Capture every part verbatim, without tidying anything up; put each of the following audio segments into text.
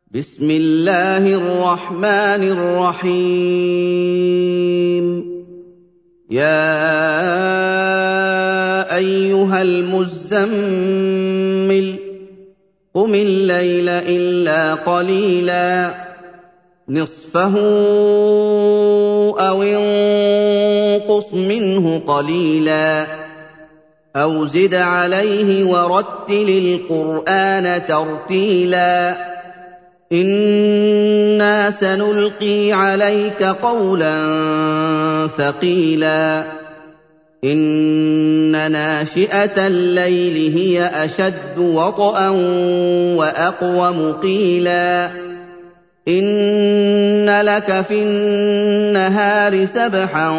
بسم الله الرحمن الرحيم يا أيها المزمل قم الليل إلا قليلا نصفه أو انقص منه قليلا أو زد عليه ورتل القرآن ترتيلا إنا سنلقي عليك قولا ثقيلا إن ناشئة الليل هي أشد وطئا وأقوم قيلا إن لك في النهار سبحا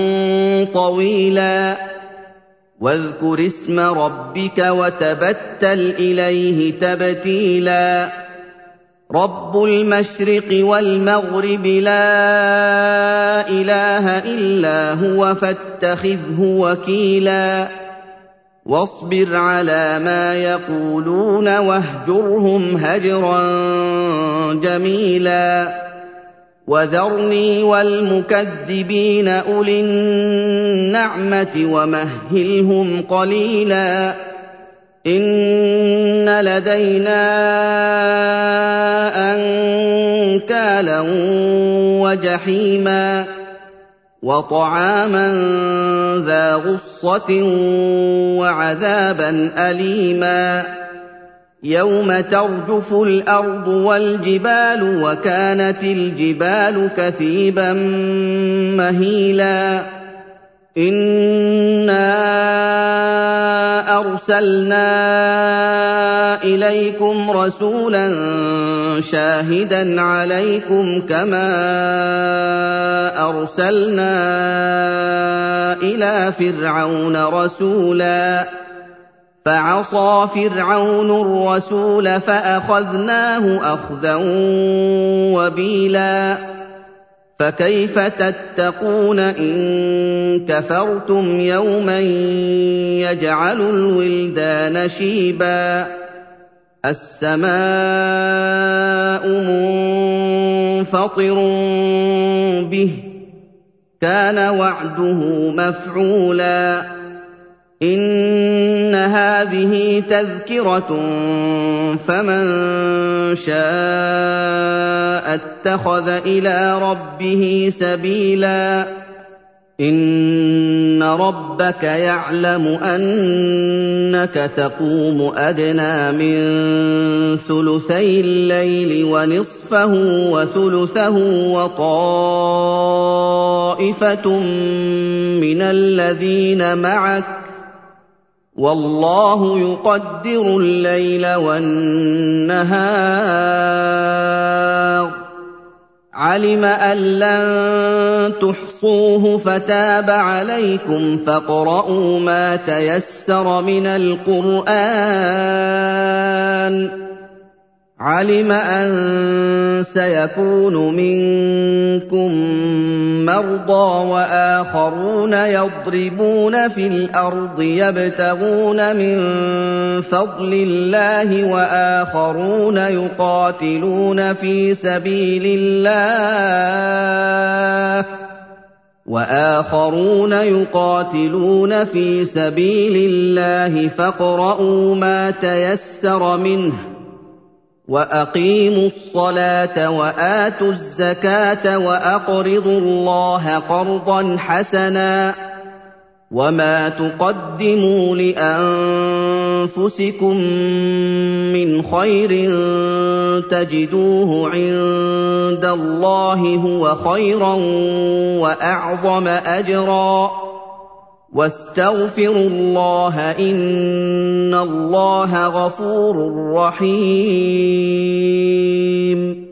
طويلا واذكر اسم ربك وتبتل إليه تبتيلا رب المشرق والمغرب لا إله إلا هو فاتخذه وكيلا واصبر على ما يقولون واهجرهم هجرا جميلا وذرني والمكذبين أولي النعمة ومهلهم قليلا إن لدينا أنكالا وجحيما وطعاما ذا غصة وعذابا أليما يوم ترجف الأرض والجبال وكانت الجبال كثيبا مهيلا إنا أرسلنا إليكم رسولا شاهدا عليكم كما أرسلنا إلى فرعون رسولا فعصى فرعون الرسول فأخذناه أخذا وبيلا فكيف تتقون إن كفرتم يوما يجعل الولدان شيبا السماء منفطر به كان وعده مفعولا إن هذه تذكرة فمن شاء اتخذ إلى ربه سبيلا إن ربك يعلم أنك تقوم أدنى من ثلثي الليل ونصفه وثلثه وطائفة من الذين معك والله يقدر الليل والنهار علم أن لن تحصوه فتاب عليكم فاقرؤوا ما تيسر من القرآن علم أن سيكون منكم مرضى وآخرون يضربون في الأرض يبتغون من فضل الله وآخرون يقاتلون في سبيل الله وآخرون يقاتلون في سبيل الله فاقرؤوا ما تيسر منه وأقيموا الصلاة وآتوا الزكاة وأقرضوا الله قرضا حسنا وما تقدموا لأنفسكم من خير تجدوه عند الله هو خيرا وأعظم أجرا واستغفروا الله إن الله غفور رحيم